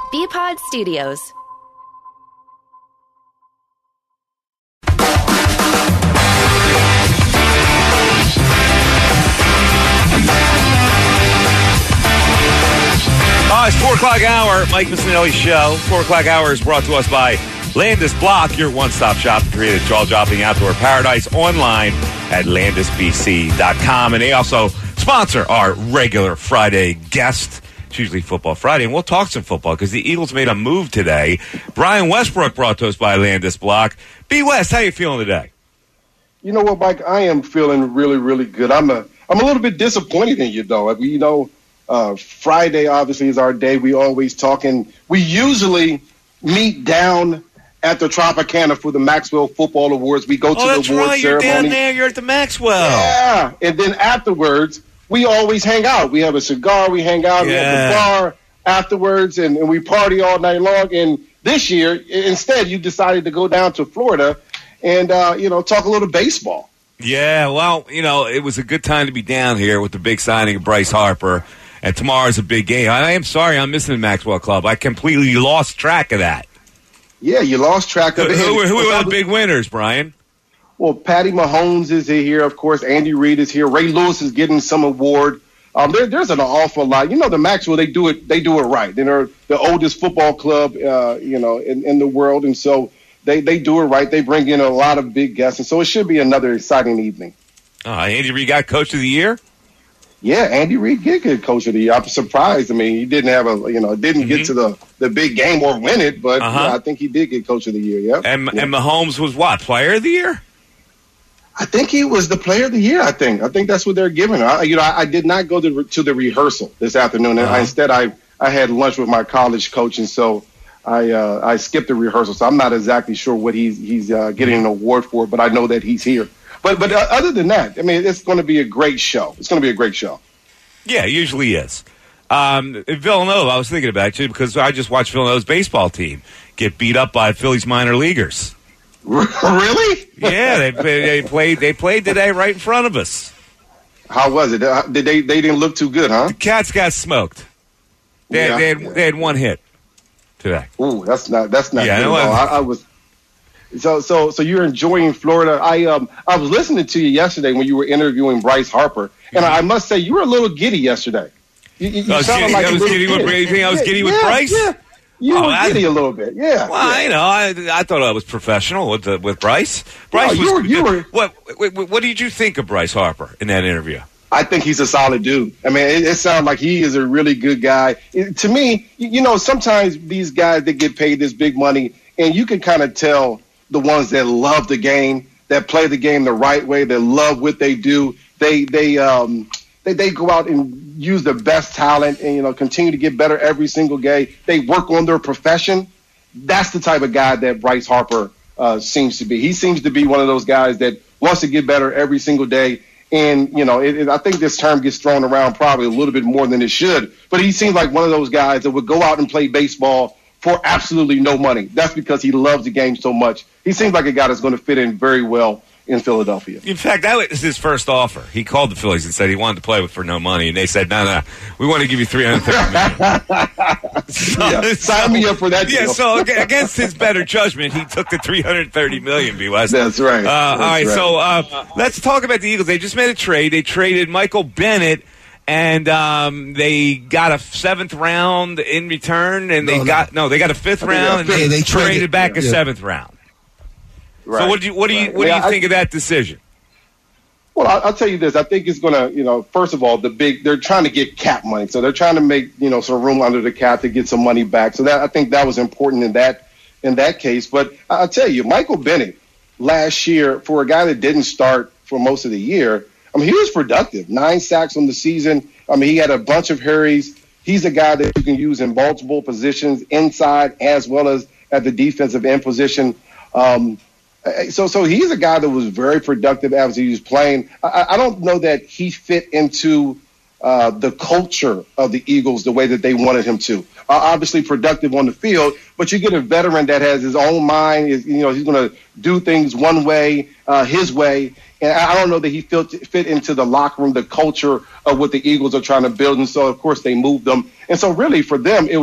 BPod Studios. It's 4 o'clock hour, Mike Missinelli Show. 4 o'clock hour is brought to us by Landis Block, your one-stop shop for creative jaw-dropping outdoor paradise, online at landisbc.com. And they also sponsor our regular Friday guest. It's usually Football Friday, and we'll talk some football because the Eagles made a move today. Brian Westbrook brought to us by Landis Block. B. West, how you feeling today? You know what, Mike? I am feeling really, really good. I'm a little bit disappointed in you, though. Friday obviously is our day. We always talk, and we usually meet down at the Tropicana for the Maxwell Football Awards. We go to the award ceremony. You're down there. You're at the Maxwell. Yeah, and then afterwards, we always hang out. We have a cigar. We hang out. We have the bar afterwards, and we party all night long. And this year, instead, you decided to go down to Florida and talk a little baseball. Yeah, well, it was a good time to be down here with the big signing of Bryce Harper. And tomorrow's a big game. I am sorry I'm missing the Maxwell Club. I completely lost track of that. Yeah, you lost track of it. Who are the big winners, Brian? Well, Patty Mahomes is here, of course. Andy Reid is here. Ray Lewis is getting some award. There's an awful lot. The Maxwell, they do it right. They're the oldest football club, in the world. And so they do it right. They bring in a lot of big guests. And so it should be another exciting evening. Andy Reid got Coach of the Year? Yeah, Andy Reid did get Coach of the Year. I'm surprised. I mean, he didn't have get to the big game or win it, but I think he did get Coach of the Year. Yeah. And Mahomes was what, Player of the Year? I think he was the Player of the Year. I think that's what they're giving. I did not go to the rehearsal this afternoon. And instead, I had lunch with my college coach, and so I skipped the rehearsal. So I'm not exactly sure what he's getting an award for, but I know that he's here. But other than that, I mean, it's going to be a great show. It's going to be a great show. Yeah, it usually is. Villanova, I was thinking about you because I just watched Villanova's baseball team get beat up by Phillies minor leaguers. Really? Yeah, they played today right in front of us. How was it? They didn't look too good, huh? The Cats got smoked. They had one hit today. Ooh, that's not good. I was. So you're enjoying Florida. I was listening to you yesterday when you were interviewing Bryce Harper, and I must say you were a little giddy yesterday. You sounded like I was giddy with Bryce. I was giddy with Bryce. Yeah. You were giddy a little bit. Yeah. Well, yeah. I thought I was professional with Bryce. Bryce What did you think of Bryce Harper in that interview? I think he's a solid dude. I mean, it sounds like he is a really good guy. To me, sometimes these guys that get paid this big money, and you can kind of tell the ones that love the game, that play the game the right way, that love what they do. They go out and use their best talent and, continue to get better every single day. They work on their profession. That's the type of guy that Bryce Harper seems to be. He seems to be one of those guys that wants to get better every single day. And, I think this term gets thrown around probably a little bit more than it should. But he seems like one of those guys that would go out and play baseball for absolutely no money. That's because he loves the game so much. He seems like a guy that's going to fit in very well in Philadelphia. In fact, that was his first offer. He called the Phillies and said he wanted to play for no money, and they said, no, we want to give you $330 million. Sign me up for that deal. Yeah, so against his better judgment, he took the $330 million, B. West. That's right. All right, so let's talk about the Eagles. They just made a trade. They traded Michael Bennett, and they got a 7th round in return, and they got a 5th round, and they traded back a 7th round. Right. So what do you think of that decision? Well, I'll tell you this. I think it's going to, first of all, they're trying to get cap money. So they're trying to make, some room under the cap to get some money back. So I think that was important in that case. But I'll tell you, Michael Bennett last year, for a guy that didn't start for most of the year, I mean, he was productive. 9 sacks on the season. I mean, he had a bunch of hurries. He's a guy that you can use in multiple positions, inside as well as at the defensive end position. So he's a guy that was very productive as he was playing. I don't know that he fit into the culture of the Eagles the way that they wanted him to. Obviously productive on the field, but you get a veteran that has his own mind. He's going to do things one way, his way. And I don't know that he fit into the locker room, the culture of what the Eagles are trying to build. And so, of course, they moved them. And so really for them, it was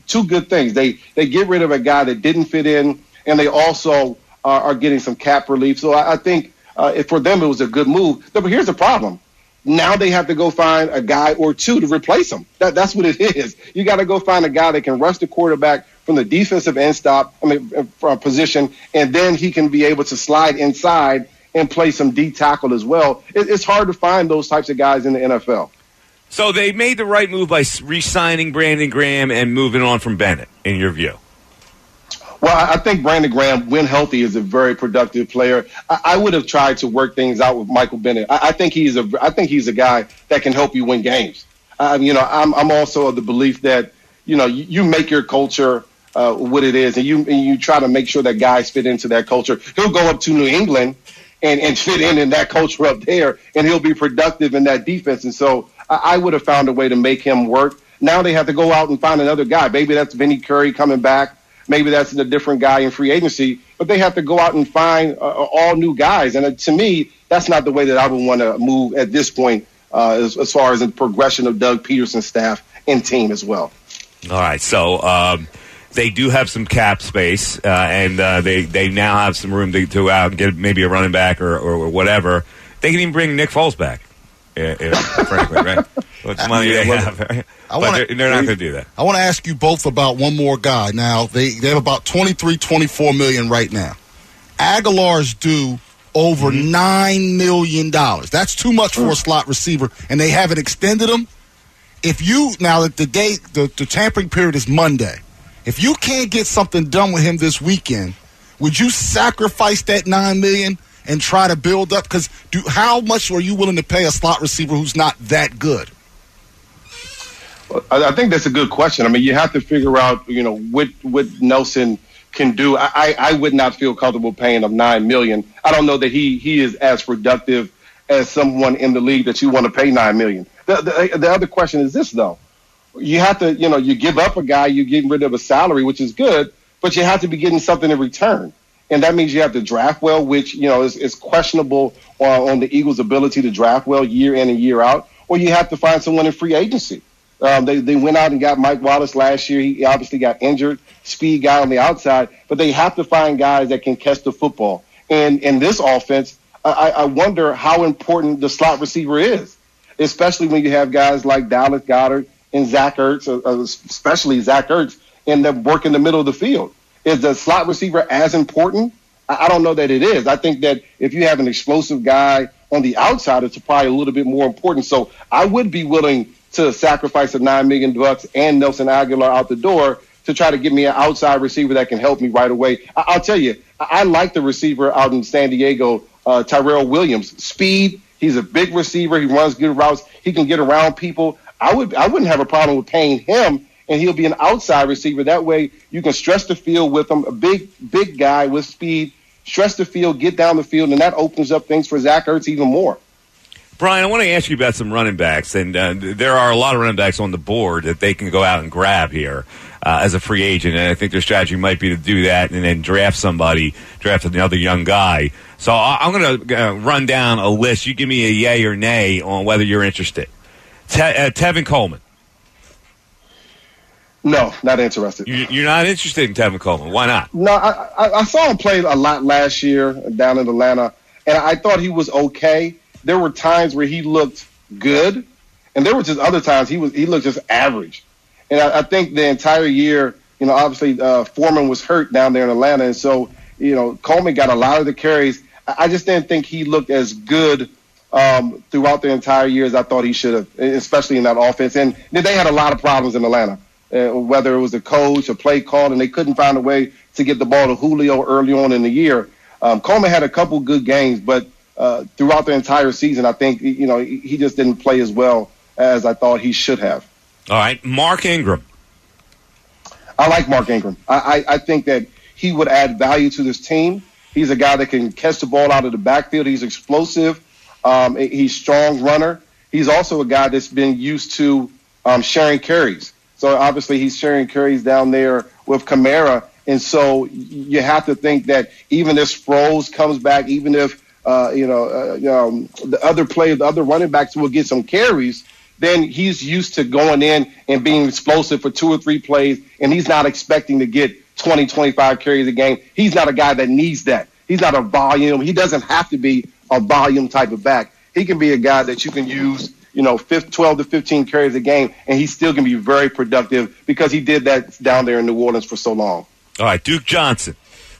two good things. They get rid of a guy that didn't fit in, and they also are getting some cap relief. So I think for them it was a good move. But here's the problem. Now they have to go find a guy or two to replace him. That's what it is. You got to go find a guy that can rush the quarterback from the defensive end position, and then he can be able to slide inside and play some D tackle as well. It's hard to find those types of guys in the NFL. So they made the right move by re-signing Brandon Graham and moving on from Bennett, in your view? Well, I think Brandon Graham, when healthy, is a very productive player. I would have tried to work things out with Michael Bennett. I think he's a guy that can help you win games. I'm also of the belief that you make your culture what it is, and you try to make sure that guys fit into that culture. He'll go up to New England and fit in that culture up there, and he'll be productive in that defense. And so I would have found a way to make him work. Now they have to go out and find another guy. Maybe that's Vinny Curry coming back. Maybe that's a different guy in free agency, but they have to go out and find all new guys. And to me, that's not the way that I would want to move at this point as far as the progression of Doug Peterson's staff and team as well. All right. So they do have some cap space, and they now have some room to go out and get maybe a running back or whatever. They can even bring Nick Foles back, frankly, right? What money they have, right? They're not going to do that. I want to ask you both about one more guy. Now, they have about $23-24 million right now. Aguilar's due over $9 million. That's too much for a slot receiver, and they haven't extended him. If you now the tampering period is Monday. If you can't get something done with him this weekend, would you sacrifice that $9 million and try to build up? Because how much are you willing to pay a slot receiver who's not that good? I think that's a good question. I mean, you have to figure out, what Nelson can do. I would not feel comfortable paying him $9 million. I don't know that he is as productive as someone in the league that you want to pay $9 million. The other question is this, though. You have to, you give up a guy, you're getting rid of a salary, which is good, but you have to be getting something in return. And that means you have to draft well, which, is questionable on the Eagles' ability to draft well year in and year out, or you have to find someone in free agency. They went out and got Mike Wallace last year. He obviously got injured, speed guy on the outside, but they have to find guys that can catch the football. And in this offense, I wonder how important the slot receiver is, especially when you have guys like Dallas Goedert and Zach Ertz, especially Zach Ertz, and them work in the middle of the field. Is the slot receiver as important? I don't know that it is. I think that if you have an explosive guy on the outside, it's probably a little bit more important. So I would be willing to sacrifice the $9 million and Nelson Aguilar out the door to try to get me an outside receiver that can help me right away. I'll tell you, I like the receiver out in San Diego, Tyrell Williams. Speed, he's a big receiver. He runs good routes. He can get around people. I wouldn't have a problem with paying him, and he'll be an outside receiver. That way you can stretch the field with him, a big guy with speed, stretch the field, get down the field, and that opens up things for Zach Ertz even more. Brian, I want to ask you about some running backs, and there are a lot of running backs on the board that they can go out and grab here as a free agent, and I think their strategy might be to do that and then draft another young guy. So I'm going to run down a list. You give me a yay or nay on whether you're interested. Tevin Coleman. No, not interested. You're not interested in Tevin Coleman. Why not? No, I saw him play a lot last year down in Atlanta, and I thought he was okay. There were times where he looked good, and there were just other times he looked just average. And I think the entire year, obviously Foreman was hurt down there in Atlanta, and so Coleman got a lot of the carries. I just didn't think he looked as good throughout the entire year as I thought he should have, especially in that offense. And they had a lot of problems in Atlanta, whether it was a coach, a play call, and they couldn't find a way to get the ball to Julio early on in the year. Coleman had a couple good games, but throughout the entire season, I think, he just didn't play as well as I thought he should have. All right. Mark Ingram. I like Mark Ingram. I think that he would add value to this team. He's a guy that can catch the ball out of the backfield. He's explosive. He's a strong runner. He's also a guy that's been used to sharing carries. So obviously he's sharing carries down there with Kamara. And so you have to think that even if Sproles comes back, even if the other running backs will get some carries, then he's used to going in and being explosive for 2 or 3 plays, and he's not expecting to get 20, 25 carries a game. He's not a guy that needs that. He's not a volume. He doesn't have to be a volume type of back. He can be a guy that you can use, 12 to 15 carries a game, and he still can be very productive because he did that down there in New Orleans for so long. All right, Duke Johnson.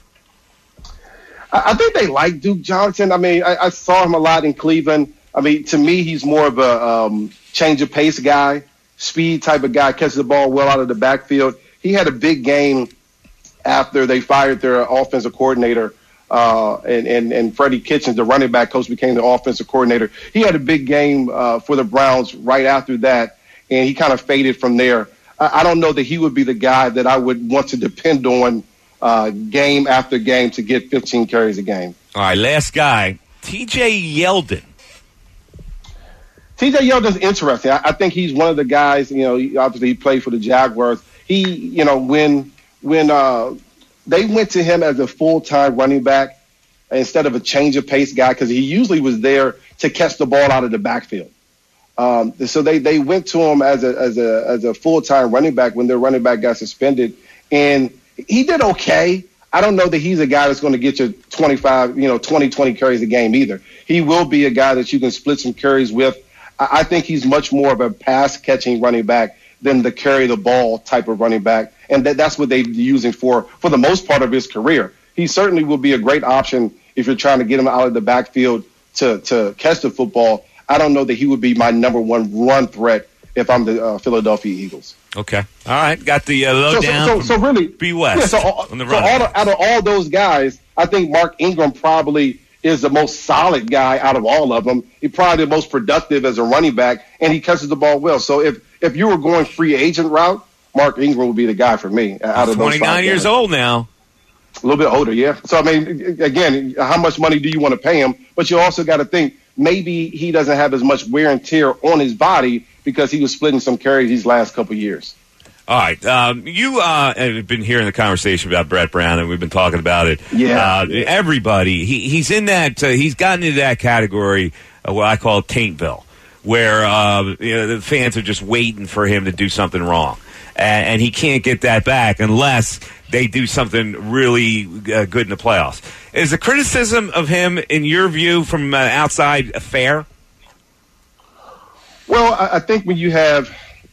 I think they like Duke Johnson. I mean, I saw him a lot in Cleveland. I mean, to me, he's more of a change of pace guy, speed type of guy, catches the ball well out of the backfield. He had a big game after they fired their offensive coordinator, and Freddie Kitchens, the running back coach, became the offensive coordinator. He had a big game for the Browns right after that, and he kind of faded from there. I don't know that he would be the guy that I would want to depend on game after game to get 15 carries a game. All right, last guy, T.J. Yeldon. T.J. Yeldon's interesting. I think he's one of the guys, obviously he played for the Jaguars. He, when they went to him as a full-time running back instead of a change of pace guy, because he usually was there to catch the ball out of the backfield. So they went to him as a full-time running back when their running back got suspended, and he did okay. I don't know that he's a guy that's going to get you 20 carries a game either. He will be a guy that you can split some carries with. I think he's much more of a pass-catching running back than the carry-the-ball type of running back, and that's what they're using for the most part of his career. He certainly will be a great option if you're trying to get him out of the backfield to catch the football. I don't know that he would be my number one run threat if I'm the Philadelphia Eagles. Okay. All right. Got the lowdown. So really, B. West. On the out of all those guys, I think Mark Ingram probably is the most solid guy out of all of them. He's probably the most productive as a running back, and he catches the ball well. So if you were going free agent route, Mark Ingram would be the guy for me. Out of 29 years old now. A little bit older, yeah. So, I mean, again, how much money do you want to pay him? But you also got to think maybe he doesn't have as much wear and tear on his body because he was splitting some carries these last couple of years. All right. You have been hearing the conversation about Brett Brown, and we've been talking about it. Yeah. Everybody, he's in that, he's gotten into that category, what I call Taintville, where the fans are just waiting for him to do something wrong. And he can't get that back unless they do something really good in the playoffs. Is the criticism of him, in your view, from outside, fair? Well, I think when you have,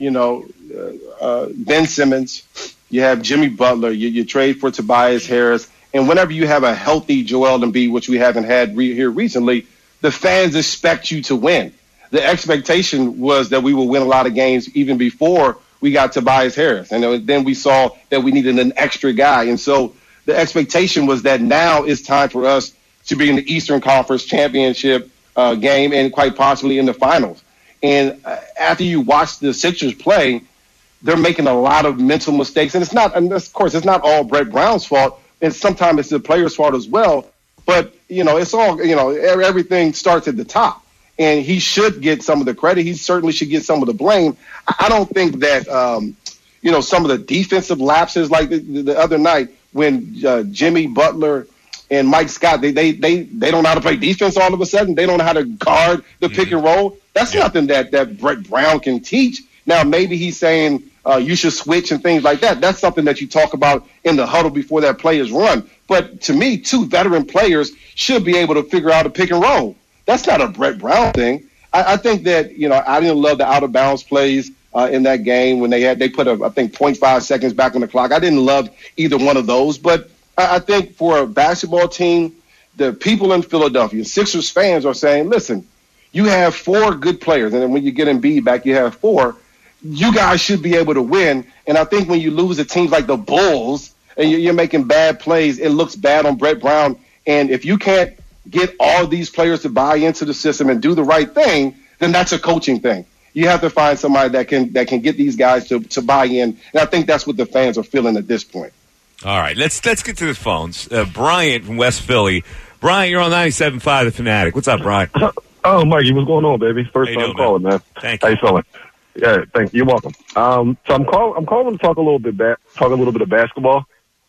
Ben Simmons, you have Jimmy Butler, you trade for Tobias Harris, and whenever you have a healthy Joel Embiid, which we haven't had here recently, the fans expect you to win. The expectation was that we would win a lot of games even before we got Tobias Harris. And then we saw that we needed an extra guy. And so the expectation was that now it's time for us to be in the Eastern Conference Championship game and quite possibly in the finals. And after you watch the Sixers play, they're making a lot of mental mistakes. And of course, it's not all Brett Brown's fault. And sometimes it's the player's fault as well. But, it's all, everything starts at the top. And he should get some of the credit. He certainly should get some of the blame. I don't think that, some of the defensive lapses like the other night when Jimmy Butler and Mike Scott, they don't know how to play defense all of a sudden. They don't know how to guard the pick and roll. That's nothing that Brett Brown can teach. Now, maybe he's saying you should switch and things like that. That's something that you talk about in the huddle before that play is run. But to me, 2 veteran players should be able to figure out a pick and roll. That's not a Brett Brown thing. I think that, I didn't love the out-of-bounds plays in that game when they put, 0.5 seconds back on the clock. I didn't love either one of those. But I think for a basketball team, the people in Philadelphia, Sixers fans are saying, listen, you have 4 good players. And then when you get Embiid back, you have 4. You guys should be able to win. And I think when you lose to teams like the Bulls and you're making bad plays, it looks bad on Brett Brown. And if you can't get all these players to buy into the system and do the right thing, then that's a coaching thing. You have to find somebody that can get these guys to buy in. And I think that's what the fans are feeling at this point. All right, let's get to the phones. Bryant from West Philly. Bryant, you're on 97.5 The Fanatic. What's up, Bryant? Oh, Mikey, what's going on, baby? First time calling, man. Thank you. How you feeling? Yeah, thank you. You're welcome. So I'm calling to talk a little bit of basketball.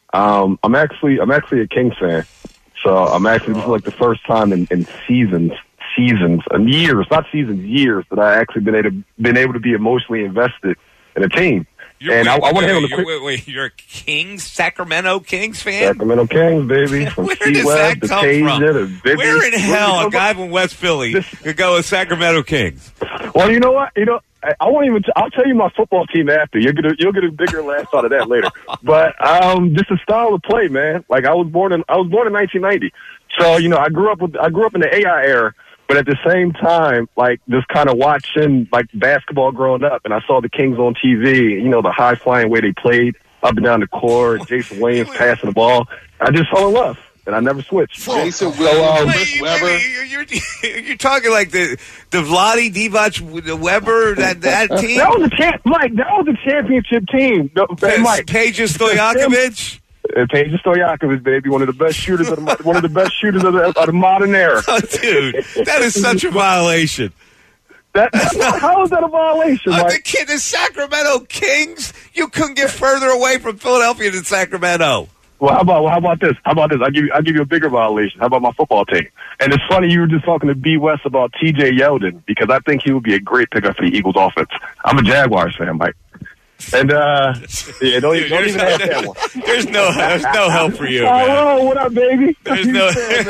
I'm actually a Kings fan. So I'm actually, this is like the first time in seasons seasons and years, not seasons, years that I actually been able to be emotionally invested in a team. I want to handle the quick. Wait, you're a Sacramento Kings fan? Sacramento Kings, baby. From Where does that come from? Bibby. Where in hell a guy from West Philly could go with Sacramento Kings? Well, you know what? I won't even. I'll tell you my football team after. You'll get a bigger laugh out of that later. But just the style of play, man. Like I was born in 1990, so I grew up in the AI era. But at the same time, like just kind of watching like basketball growing up, and I saw the Kings on TV. The high flying way they played up and down the court. Jason Williams passing the ball. I just fell in love. And I never switched. Jason Williams, Chris Webber. You're talking like the Vlade Divac Weber that team. That was a championship team. Mike. Peja Stojakovic. Peja Stojakovic, baby, one of the best shooters of the modern era. Oh, dude, that is such a violation. How is that a violation, Mike? The Sacramento Kings. You couldn't get further away from Philadelphia than Sacramento. Well, how about this? I'll give you a bigger violation. How about my football team? And it's funny you were just talking to B. West about T.J. Yeldon because I think he would be a great pickup for the Eagles offense. I'm a Jaguars fan, Mike. And don't even have that one. There's no help for you, man. Oh, what up, baby? There's no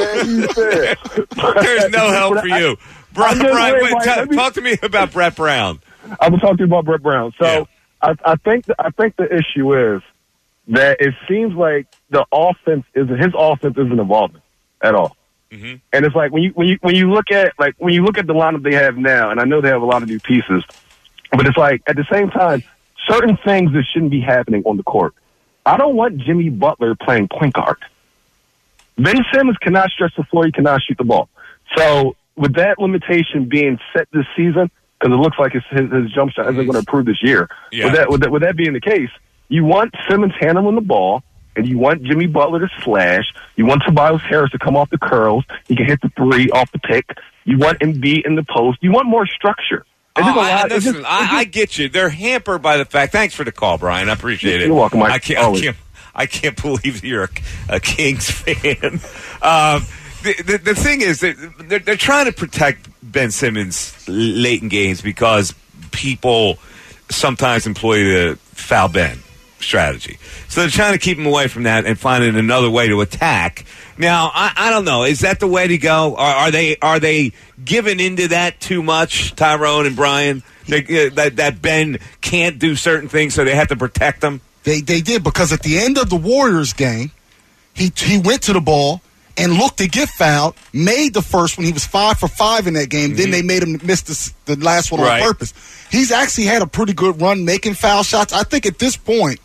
help for you. Brian, talk to me about Brett Brown. I'm gonna talk to you about Brett Brown. So yeah. I think the issue is that it seems like his offense isn't evolving at all. Mm-hmm. And it's like when you look at the lineup they have now, and I know they have a lot of new pieces, but it's like at the same time, certain things that shouldn't be happening on the court. I don't want Jimmy Butler playing point guard. Ben Simmons cannot stretch the floor, he cannot shoot the ball. So with that limitation being set this season, because it looks like his jump shot isn't going to improve this year. Yeah. With that being the case, you want Simmons handling the ball, and you want Jimmy Butler to slash. You want Tobias Harris to come off the curls. He can hit the three off the pick. You want Embiid in the post. You want more structure. I get you. They're hampered by the fact. Thanks for the call, Brian. I appreciate it. You're welcome, Mike. I can't believe you're a Kings fan. The thing is that they're trying to protect Ben Simmons late in games because people sometimes employ the foul Ben strategy. So they're trying to keep him away from that and finding another way to attack. Now, I don't know. Is that the way to go? Are they giving into that too much, Tyrone and Brian? That Ben can't do certain things, so they have to protect him? They did, because at the end of the Warriors game, he went to the ball and looked to get fouled, made the first one. He was 5 for 5 in that game. Mm-hmm. Then they made him miss the last one on purpose. He's actually had a pretty good run making foul shots. I think at this point,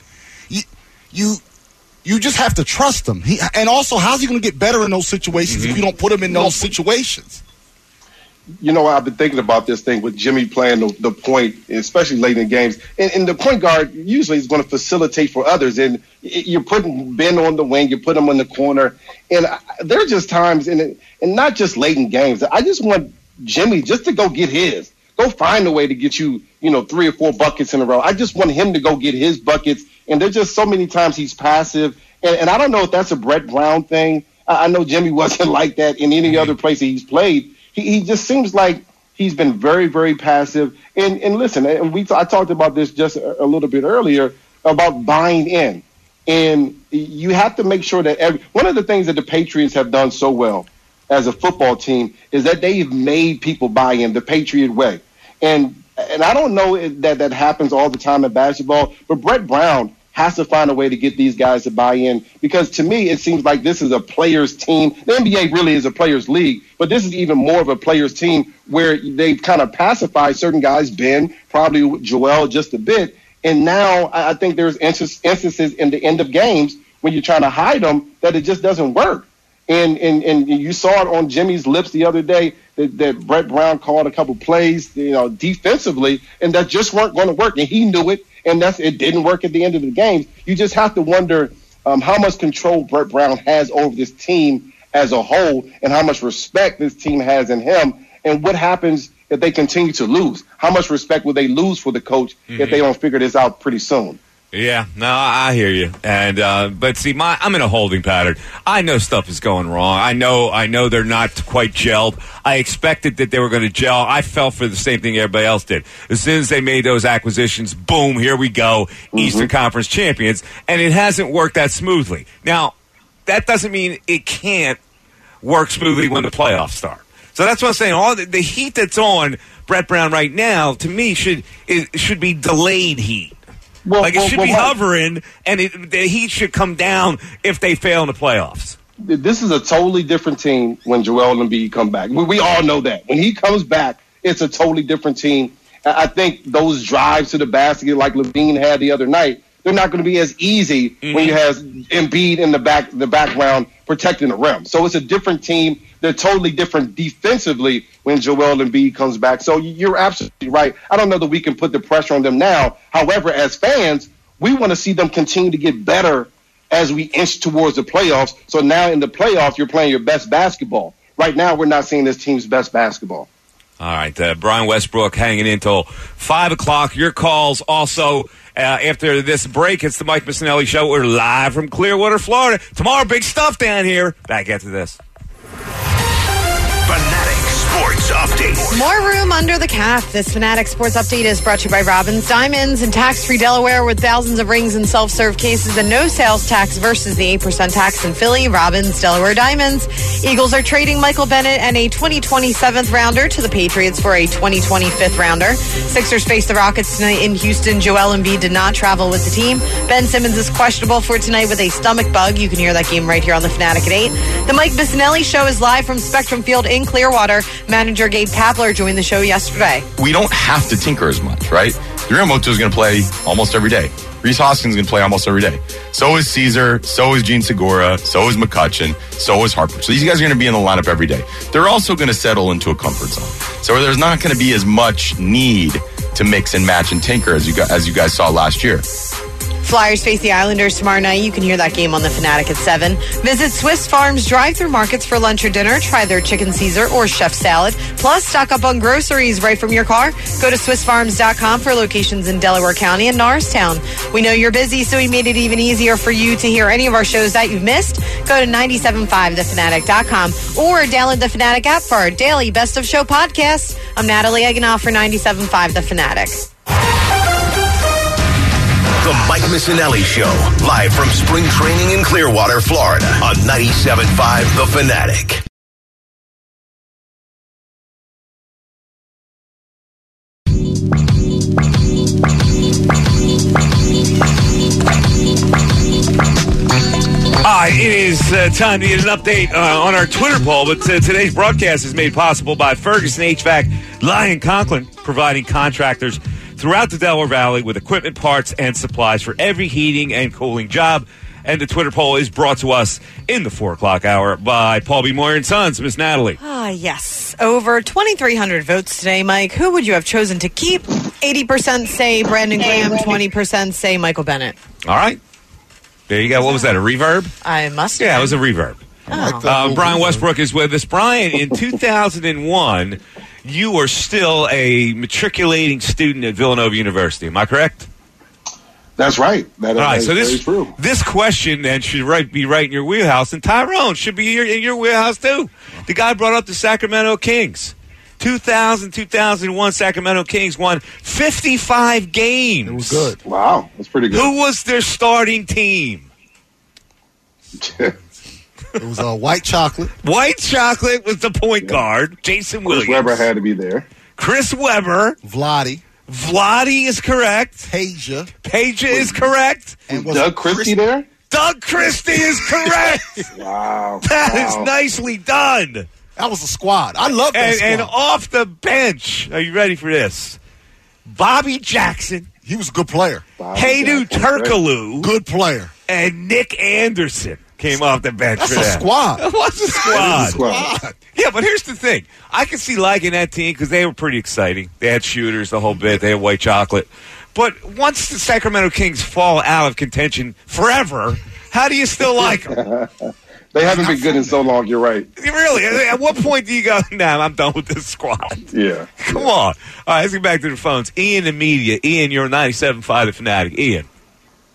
you just have to trust him. And also, how's he going to get better in those situations if you don't put him in those situations? I've been thinking about this thing with Jimmy playing the point, especially late in games. And the point guard usually is going to facilitate for others. And you're putting Ben on the wing, you put him in the corner. And there are just times, and not just late in games, I just want Jimmy just to go get his. Go find a way to get you, 3 or 4 buckets in a row. I just want him to go get his buckets. And there's just so many times he's passive. And I don't know if that's a Brett Brown thing. I know Jimmy wasn't like that in any other place that he's played. He just seems like he's been very, very passive. And listen, I talked about this just a little bit earlier about buying in. And you have to make sure that one of the things that the Patriots have done so well as a football team is that they've made people buy in the Patriot way. And I don't know that happens all the time in basketball, but Brett Brown has to find a way to get these guys to buy in, because to me it seems like this is a players team. The NBA really is a players league, but this is even more of a players team where they kind of pacify certain guys, Ben, probably Joel just a bit. And now I think there's instances in the end of games when you're trying to hide them that it just doesn't work. And you saw it on Jimmy's lips the other day that Brett Brown called a couple plays, defensively, and that just weren't going to work. And he knew it, and it didn't work at the end of the game. You just have to wonder how much control Brett Brown has over this team as a whole, and how much respect this team has in him, and what happens if they continue to lose. How much respect will they lose for the coach if they don't figure this out pretty soon? Yeah, no, I hear you. And but see, I'm in a holding pattern. I know stuff is going wrong. I know they're not quite gelled. I expected that they were going to gel. I fell for the same thing everybody else did. As soon as they made those acquisitions, boom, here we go, Eastern Conference champions. And it hasn't worked that smoothly. Now, that doesn't mean it can't work smoothly when the playoffs start. So that's what I'm saying. All the heat that's on Brett Brown right now, to me, should be delayed heat. It should be hovering, and the heat should come down if they fail in the playoffs. This is a totally different team when Joel Embiid comes back. We all know that. When he comes back, it's a totally different team. I think those drives to the basket like Levine had the other night, they're not going to be as easy when you have Embiid in the background protecting the rim. So it's a different team. They're totally different defensively when Joel Embiid comes back. So you're absolutely right. I don't know that we can put the pressure on them now. However, as fans, we want to see them continue to get better as we inch towards the playoffs. So now in the playoffs, you're playing your best basketball. Right now, we're not seeing this team's best basketball. All right, Brian Westbrook hanging in until 5 o'clock. Your calls also after this break. It's the Mike Missanelli Show. We're live from Clearwater, Florida. Tomorrow, big stuff down here. Back after this. Fanatic Sports Update. More room under the cap. This Fanatic Sports Update is brought to you by Robbins Diamonds in tax-free Delaware with thousands of rings and self-serve cases and no sales tax versus the 8% tax in Philly. Robbins Delaware Diamonds. Eagles are trading Michael Bennett and a 2020 7th rounder to the Patriots for a 2020 5th rounder. Sixers face the Rockets tonight in Houston. Joel Embiid did not travel with the team. Ben Simmons is questionable for tonight with a stomach bug. You can hear that game right here on the Fanatic at 8. The Mike Missanelli Show is live from Spectrum Field in Clearwater. Manager Gabe Kapler joined the show yesterday. We don't have to tinker as much, right? Yuramoto is going to play almost every day. Reese Hoskins is going to play almost every day. So is Caesar. So is Gene Segura. So is McCutchen. So is Harper. So these guys are going to be in the lineup every day. They're also going to settle into a comfort zone. So there's not going to be as much need to mix and match and tinker as you guys saw last year. Flyers face the Islanders tomorrow night. You can hear that game on the Fanatic at 7. Visit Swiss Farms drive-thru markets for lunch or dinner. Try their chicken Caesar or chef salad. Plus, stock up on groceries right from your car. Go to SwissFarms.com for locations in Delaware County and Norristown. We know you're busy, so we made it even easier for you to hear any of our shows that you've missed. Go to 975thefanatic.com or download the Fanatic app for our daily Best of Show podcast. I'm Natalie Eggenoff for 97.5 The Fanatic. The Mike Missanelli Show, live from spring training in Clearwater, Florida, on 97.5 The Fanatic. It is time to get an update on our Twitter poll, but today's broadcast is made possible by Ferguson HVAC, Lyon Conklin, providing contractors throughout the Delaware Valley with equipment, parts, and supplies for every heating and cooling job. And the Twitter poll is brought to us in the 4 o'clock hour by Paul B. Moyer and Sons. Miss Natalie. Yes. Over 2,300 votes today, Mike. Who would you have chosen to keep? 80% say Brandon Graham, 20% say Michael Bennett. All right. There you go. What was that, a reverb? I must have. Yeah, it was a reverb. Brian Westbrook is with us. Brian, in 2001, you were still a matriculating student at Villanova University. Am I correct? That's right. All right. So this question then should be right in your wheelhouse, and Tyrone should be in your wheelhouse too. The guy brought up the Sacramento Kings. 2000-2001 Sacramento Kings won 55 games. It was good. Wow, that's pretty good. Who was their starting team? It was White Chocolate. White Chocolate was the point guard. Jason Williams. Chris Webber had to be there. Chris Webber. Vlade is correct. Peja is correct. And was Doug Christie there? Doug Christie is correct. Wow. That is nicely done. That was a squad. I love that squad. And off the bench, are you ready for this? Bobby Jackson. He was a good player. Hedo Turkoglu. Good player. And Nick Anderson came off the bench for that. That's a squad. It was a squad. Yeah, but here's the thing. I can see liking that team because they were pretty exciting. They had shooters the whole bit. They had White Chocolate. But once the Sacramento Kings fall out of contention forever, how do you still like them? They haven't been good in so long, you're right. Really? At what point do you go, nah, I'm done with this squad? Yeah. Come on. All right, let's get back to the phones. Ian, the media. Ian, you're 97.5 The Fanatic. Ian.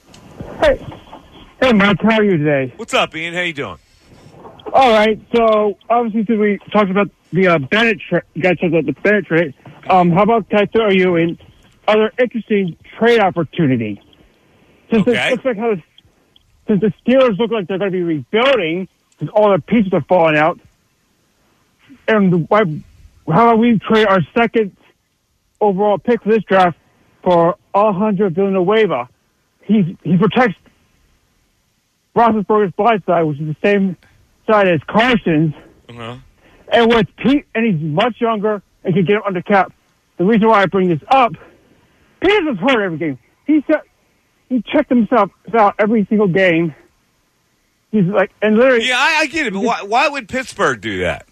Hey, Mike, how are you today? What's up, Ian? How you doing? All right, so obviously since we talked about the Bennett trade, you guys talked about the Bennett trade. How about can I throw you in other interesting trade opportunity? Since Okay. it looks like since the Steelers look like they're going to be rebuilding, since all their pieces are falling out, and how about we trade our second overall pick for this draft for Alejandro Villanueva? He protects Roethlisberger's blind side, which is the same side as Carson's, Uh-huh. and with Pete, and he's much younger and can get him under cap. The reason why I bring this up, Peters was hurt every game. He checked himself out every single game. He's like, and literally, Yeah, I get it, but why would Pittsburgh do that?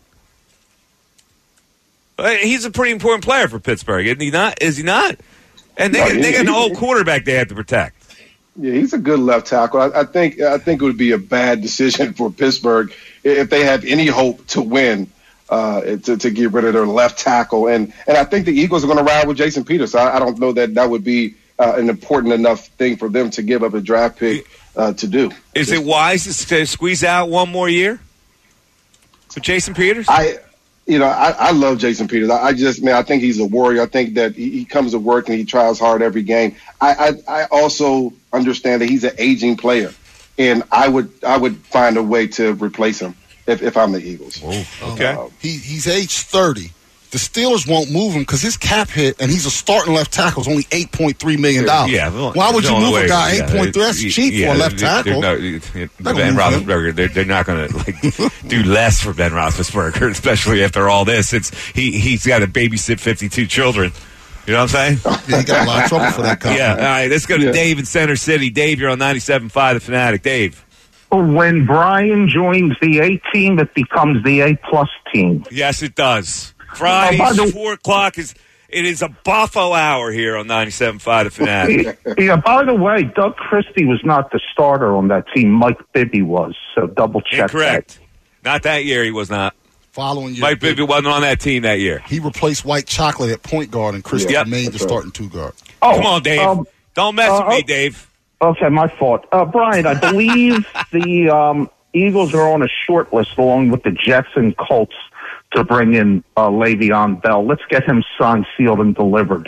He's a pretty important player for Pittsburgh, isn't he not? Is he not? And they got an old quarterback they have to protect. Yeah, he's a good left tackle. I think it would be a bad decision for Pittsburgh if they have any hope to win to get rid of their left tackle. And I think the Eagles are going to ride with Jason Peters. I don't know that would be an important enough thing for them to give up a draft pick to do. Is it wise to squeeze out one more year for Jason Peters? I love Jason Peters. I think he's a warrior. I think that he comes to work and he tries hard every game. I also understand that he's an aging player, and I would find a way to replace him if I'm the Eagles. Okay. He's age 30. The Steelers won't move him because his cap hit, and he's a starting left tackle, is only $8.3 million. Yeah, why would you move a guy 8.3? That's cheap for a left tackle. Ben Roethlisberger, they're not going to do less for Ben Roethlisberger, especially after all this. He's got to babysit 52 children. You know what I'm saying? Yeah, he got a lot of trouble for that company. Yeah. All right, let's go to Dave in Center City. Dave, you're on 97.5 The Fanatic. Dave. When Brian joins the A team, it becomes the A+ team. Yes, it does. Fridays, 4 o'clock it is a Buffo hour here on 97.5 The Fanatic. Yeah, by the way, Doug Christie was not the starter on that team. Mike Bibby was, so double check Incorrect. Not that year, he was not. Following year, Mike Bibby wasn't on that team that year. He replaced White Chocolate at point guard, and Christie remained the starting two guard. Oh, come on, Dave. Don't mess with me, Dave. Okay, my fault. Brian, I believe the Eagles are on a short list along with the Jets and Colts to bring in Le'Veon Bell. Let's get him signed, sealed, and delivered.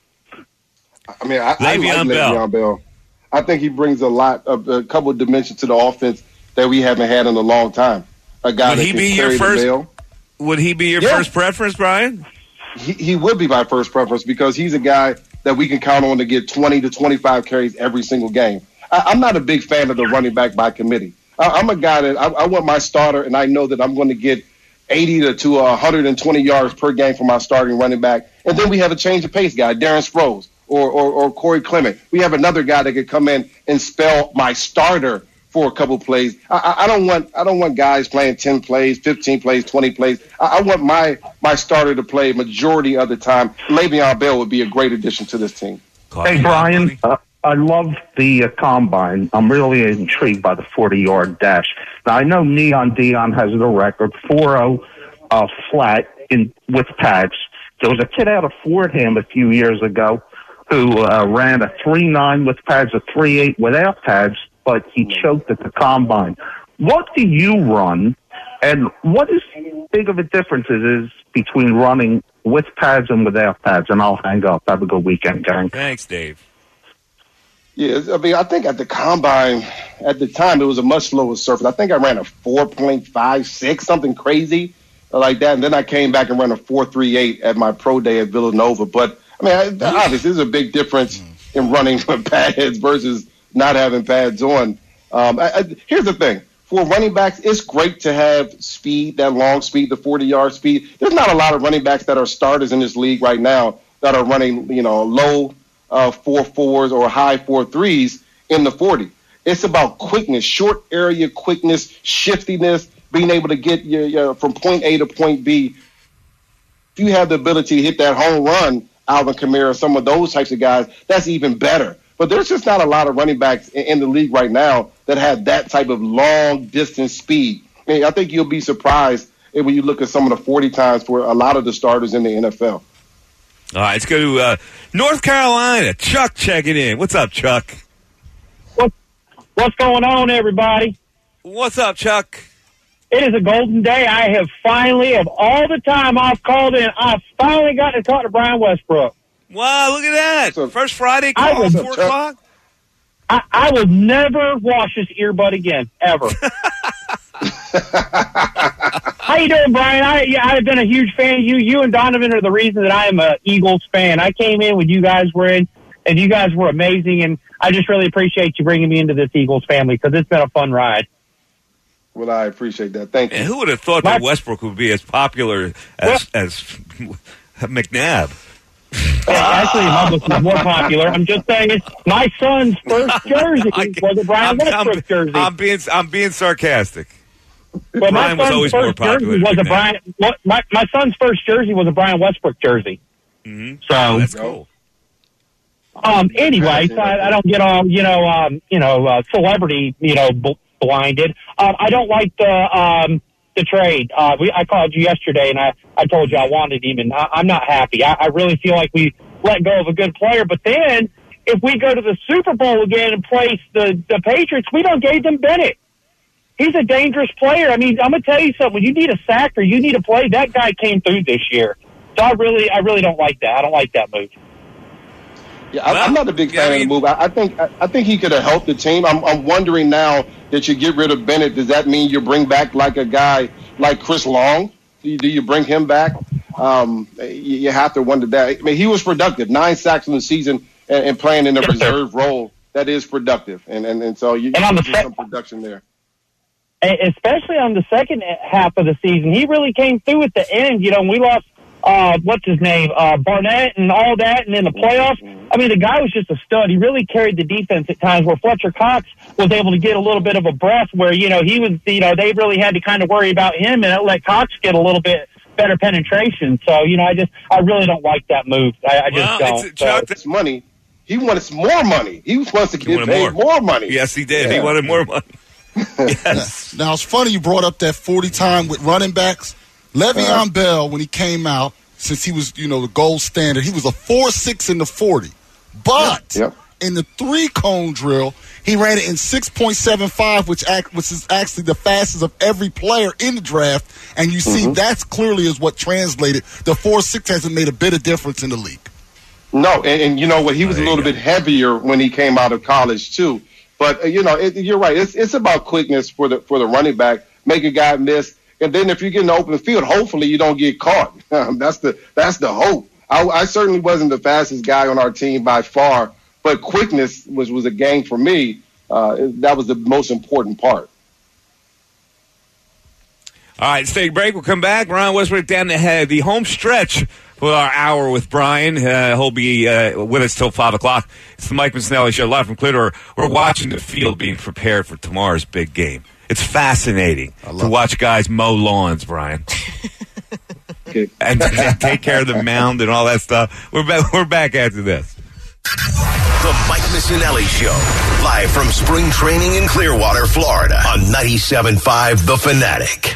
I mean, I like Le'Veon Bell. I think he brings a couple of dimensions to the offense that we haven't had in a long time. A guy that can carry the ball. Would he be your first preference, Brian? He would be my first preference because he's a guy that we can count on to get 20 to 25 carries every single game. I'm not a big fan of the running back by committee. I'm a guy that I want my starter, and I know that I'm going to get 80 to 120 yards per game from my starting running back. And then we have a change of pace guy, Darren Sproles or Corey Clement. We have another guy that could come in and spell my starter for a couple plays. I don't want guys playing 10 plays, 15 plays, 20 plays. I want my starter to play majority of the time. Le'Veon Bell would be a great addition to this team. Hey, Brian, I love the combine. I'm really intrigued by the 40-yard dash. Now, I know Neon Dion has the record, 4.0 flat with pads. There was a kid out of Fordham a few years ago who ran a 3.9 with pads, a 3.8 without pads, but he choked at the combine. What do you run, and what is big of a difference is between running with pads and without pads? And I'll hang up. Have a good weekend, gang. Thanks, Dave. Yeah, I mean, I think at the combine, at the time, it was a much slower surface. I think I ran a 4.56, something crazy like that. And then I came back and ran a 4.38 at my pro day at Villanova. But, I mean, obviously, there's a big difference in running with pads versus not having pads on. Here's the thing. For running backs, it's great to have speed, that long speed, the 40-yard speed. There's not a lot of running backs that are starters in this league right now that are running, low 4.4s or high 4.3s in the 40. It's about quickness, short area quickness, shiftiness, being able to get your from point A to point B. If you have the ability to hit that home run, Alvin Kamara, some of those types of guys, that's even better. But there's just not a lot of running backs in the league right now that have that type of long-distance speed. I think you'll be surprised when you look at some of the 40 times for a lot of the starters in the NFL. All right, let's go to North Carolina. Chuck checking in. What's up, Chuck? What's What's going on, everybody? What's up, Chuck? It is a golden day. I have finally, of all the time I've called in, I've finally got to talk to Brian Westbrook. Wow, look at that. First Friday I call, was- 4 o'clock. I will never wash this earbud again, ever. How you doing, Brian? I've been a huge fan of you. You and Donovan are the reason that I am a Eagles fan. I came in when you guys were in, and you guys were amazing, and I just really appreciate you bringing me into this Eagles family because it's been a fun ride. Well, I appreciate that. Thank you. And who would have thought that Westbrook would be as popular as McNabb? Actually, my book is more popular. I'm just saying it's my son's first jersey was a Brian Westbrook jersey. I'm being sarcastic. Well, Brian was always more popular. Was a Brian, my son's first jersey was a Brian Westbrook jersey. Mm-hmm. So that's cool. Anyway, so I don't get all celebrity blinded. I don't like the trade. I called you yesterday, and I told you I wanted him, and I'm not happy. I really feel like we let go of a good player. But then, if we go to the Super Bowl again and place the Patriots, we don't give them Bennett. He's a dangerous player. I mean, I'm going to tell you something. When you need a sack or you need a play, that guy came through this year. So I really don't like that. I don't like that move. Yeah, I'm not a big fan of the move. I think he could have helped the team. I'm wondering now that you get rid of Bennett, does that mean you bring back like a guy like Chris Long? Do you bring him back? You have to wonder that. I mean, he was productive, 9 sacks in the season and playing in a reserve role. That is productive, and so you get some production there. Especially on the second half of the season, he really came through at the end. We lost. What's his name? Barnett and all that, and in the playoffs. I mean, the guy was just a stud. He really carried the defense at times where Fletcher Cox was able to get a little bit of a breath where, he was, they really had to kind of worry about him and let Cox get a little bit better penetration. So, I really don't like that move. I just don't. Chuck, that's money. He wanted more money. He wants to get paid more money. Yes, he did. Yeah. He wanted more money. Yes. Now, it's funny you brought up that 40 time with running backs. Le'Veon Bell, when he came out, since he was, the gold standard, he was a 4.6 in the 40. But in the 3-cone drill, he ran it in 6.75, which is actually the fastest of every player in the draft. And you see, that's clearly is what translated. The 4.6 hasn't made a bit of difference in the league. No, and you know what? He was a little bit heavier when he came out of college, too. But, you're right. It's about quickness for the running back. Make a guy miss. And then if you get in the open field, hopefully you don't get caught. That's the hope. I certainly wasn't the fastest guy on our team by far, but quickness was a game for me. That was the most important part. All right, let's take a break. We'll come back. Brian Westbrook down the home stretch for our hour with Brian. He'll be with us till 5 o'clock. It's the Mike Missinelli Show live from Clearwater. We're watching the field being prepared for tomorrow's big game. It's fascinating to watch guys mow lawns, Brian. and take care of the mound and all that stuff. We're back after this. The Mike Missinelli Show, live from spring training in Clearwater, Florida, on 97.5 The Fanatic.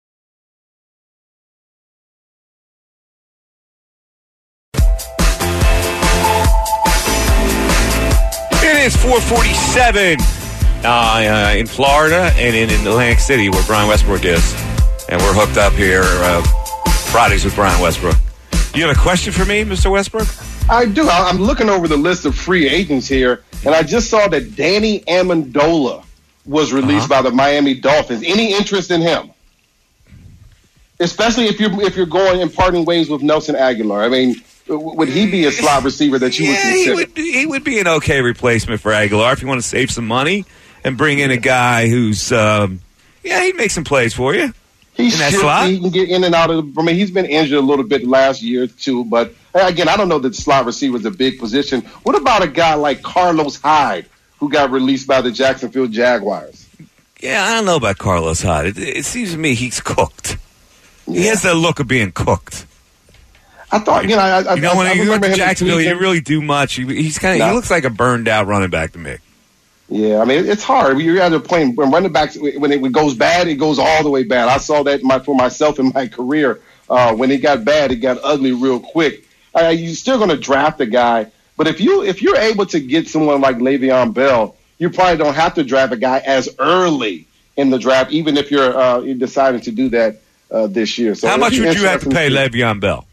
It is 4:47. In Florida and in Atlantic City where Brian Westbrook is. And we're hooked up here Fridays with Brian Westbrook. You have a question for me, Mr. Westbrook? I do. I'm looking over the list of free agents here, and I just saw that Danny Amendola was released by the Miami Dolphins. Any interest in him? Especially if you're going and parting ways with Nelson Aguilar. I mean, would he be a slot receiver that you would consider? He would be an okay replacement for Aguilar if you want to save some money and bring in a guy who's, he'd make some plays for you. He can get in and out of. I mean, he's been injured a little bit last year too. But again, I don't know that the slot receiver is a big position. What about a guy like Carlos Hyde, who got released by the Jacksonville Jaguars? Yeah, I don't know about Carlos Hyde. It seems to me he's cooked. He has that look of being cooked. I thought, when he went to Jacksonville, he didn't really do much. He looks like a burned out running back to me. Yeah, I mean, it's hard. You're either playing when running backs, when it goes bad, it goes all the way bad. I saw that for myself in my career. When it got bad, it got ugly real quick. You're still going to draft a guy, but if you're able to get someone like Le'Veon Bell, you probably don't have to draft a guy as early in the draft, even if you're deciding to do that this year. So how much would you have to pay Le'Veon Bell?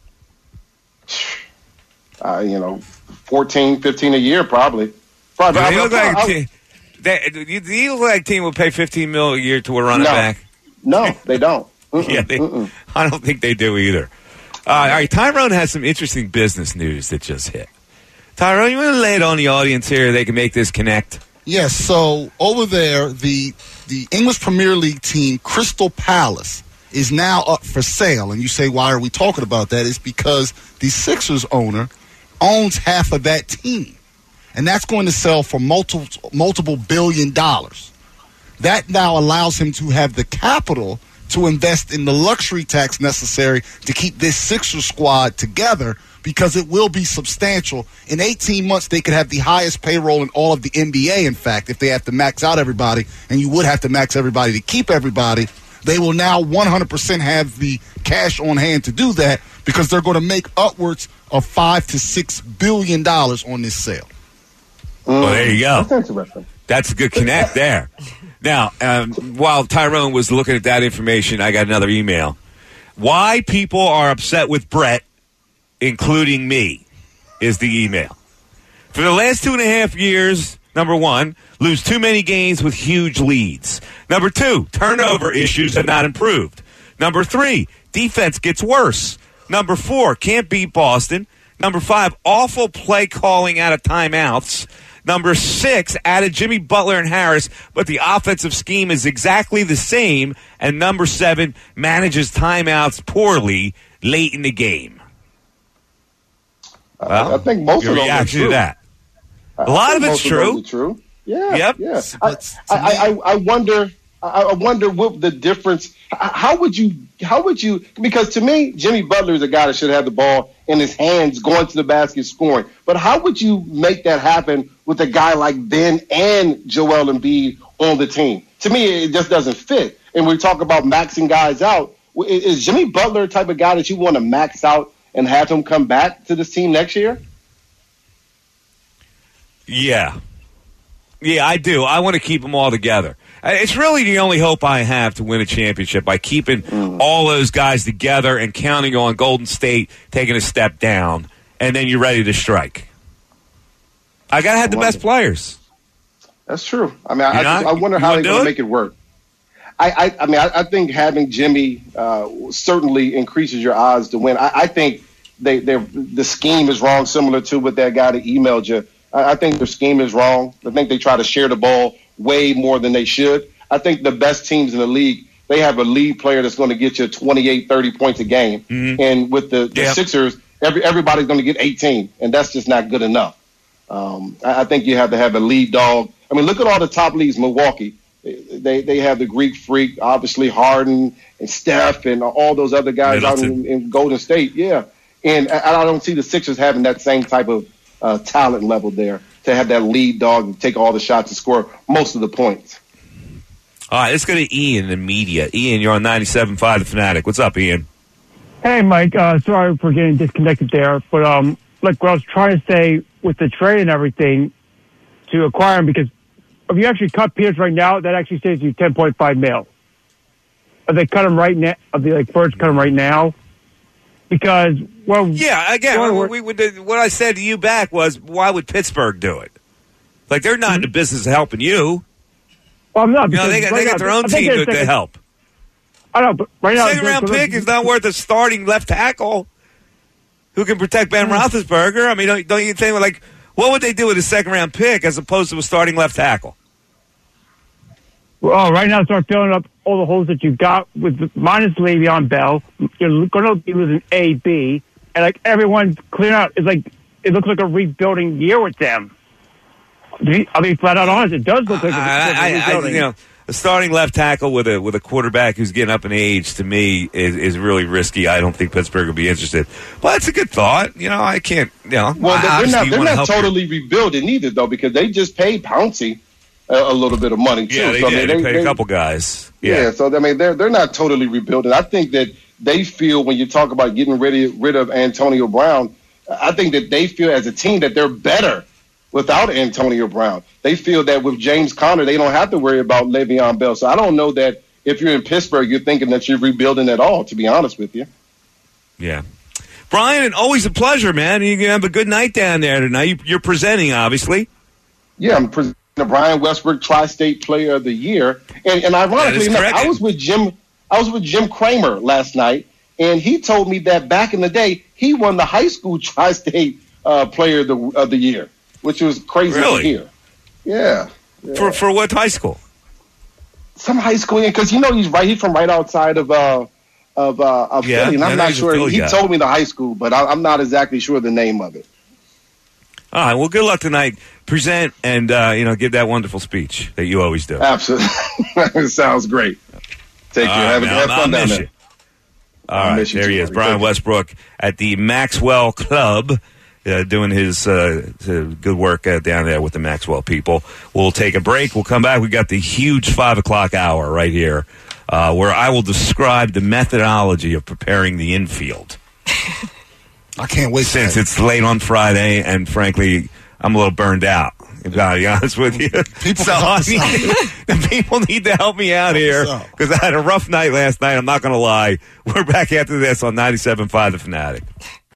14, 15 a year, probably. The Eagles like team would pay $15 million a year to a running back. No, they don't. I don't think they do either. All right, Tyrone has some interesting business news that just hit. Tyrone, you want to lay it on the audience here? They can make this connect. Yes. So over there, the English Premier League team Crystal Palace is now up for sale. And you say, why are we talking about that? It's because the Sixers owner owns half of that team. And that's going to sell for multiple $1 billion. That now allows him to have the capital to invest in the luxury tax necessary to keep this Sixers squad together, because it will be substantial. In 18 months, they could have the highest payroll in all of the NBA, in fact, if they have to max out everybody, and you would have to max everybody to keep everybody. They will now 100% have the cash on hand to do that, because they're going to make upwards of $5 to $6 billion on this sale. Well, there you go. That's interesting. That's a good connect there. Now, while Tyrone was looking at that information, I got another email. Why people are upset with Brett, including me, is the email. For the last 2.5 years, number one, lose too many games with huge leads. Number two, turnover issues have not improved. Number three, defense gets worse. Number four, can't beat Boston. Number five, awful play calling out of timeouts. Number six, added Jimmy Butler and Harris, but the offensive scheme is exactly the same. And number seven, manages timeouts poorly late in the game. Well, I think most of those are true. To that. A lot of it's true. True. Yeah. Yep. Yeah. I wonder what the difference. How would you? Because to me, Jimmy Butler is a guy that should have the ball in his hands, going to the basket, scoring. But how would you make that happen with a guy like Ben and Joel Embiid on the team? To me, it just doesn't fit. And we talk about maxing guys out. Is Jimmy Butler the type of guy that you want to max out and have him come back to this team next year? Yeah, I do. I want to keep them all together. It's really the only hope I have to win a championship, by keeping all those guys together and counting on Golden State taking a step down, and then you're ready to strike. I got to have the best players. That's true. I mean, I wonder how they're going to make it work. I think having Jimmy certainly increases your odds to win. I think the scheme is wrong, similar to what that guy that emailed you. I think their scheme is wrong. I think they try to share the ball way more than they should. I think the best teams in the league, they have a lead player that's going to get you 28, 30 points a game. Mm-hmm. And with the Sixers, everybody's going to get 18, and that's just not good enough. I think you have to have a lead dog. I mean, look at all the top leagues. Milwaukee, they have the Greek Freak, obviously Harden and Steph and all those other guys out in Golden State. Yeah. And I don't see the Sixers having that same type of talent level there to have that lead dog and take all the shots and score most of the points. All right, let's go to Ian in the media. Ian, you're on 97.5 The Fanatic. What's up, Ian? Hey, Mike. Sorry for getting disconnected there, but like what I was trying to say with the trade and everything to acquire him, because if you actually cut Pierce right now, that actually saves you $10.5 million. If they cut him right now, if they first cut him right now. Because, well... Yeah, again, what I said to you back was, why would Pittsburgh do it? Like, they're not in the business of helping you. Well, I'm not. They got their own team to help. I know, but right now... Second-round pick is not worth a starting left tackle who can protect Ben Roethlisberger. I mean, don't you think, like, what would they do with a second-round pick as opposed to a starting left tackle? Well, right now, start filling up all the holes that you've got with minus Le'Veon Bell. You're going to be losing A, B, and like everyone's clearing out. It's like it looks like a rebuilding year with them. I'll be flat out honest. It does look like a rebuilding. A starting left tackle with a quarterback who's getting up in age, to me, is really risky. I don't think Pittsburgh will be interested. But it's a good thought. I can't. Well, they're not totally rebuilding either, though, because they just paid Pouncey a little bit of money too. Yeah, they did. They paid a couple guys. Yeah, so I mean, they're not totally rebuilding. I think that they feel, when you talk about getting rid of Antonio Brown, I think that they feel as a team that they're better without Antonio Brown. They feel that with James Conner, they don't have to worry about Le'Veon Bell. So I don't know that if you're in Pittsburgh, you're thinking that you're rebuilding at all, to be honest with you. Yeah. Brian, always a pleasure, man. You can have a good night down there tonight. You're presenting, obviously. Yeah, I'm presenting the Brian Westbrook Tri-State Player of the Year. And ironically enough, I was with Jim Kramer last night, and he told me that back in the day, he won the high school Tri-State Player of the Year, which was crazy to hear. Yeah. For what high school? Some high school, because he's from right outside of Philly, and I'm not sure. He told me the high school, but I'm not exactly sure the name of it. All right. Well, good luck tonight. Present and give that wonderful speech that you always do. Absolutely, sounds great. Take care. Have fun down there. All right, there he is, Brian Westbrook at the Maxwell Club. Doing his good work down there with the Maxwell people. We'll take a break. We'll come back. We got the huge 5 o'clock hour right here, where I will describe the methodology of preparing the infield. I can't wait. Since it's late on Friday, and frankly, I'm a little burned out. I've got to be honest with you. The people need to help me out here because I had a rough night last night. I'm not going to lie. We're back after this on 97.5 The Fanatic.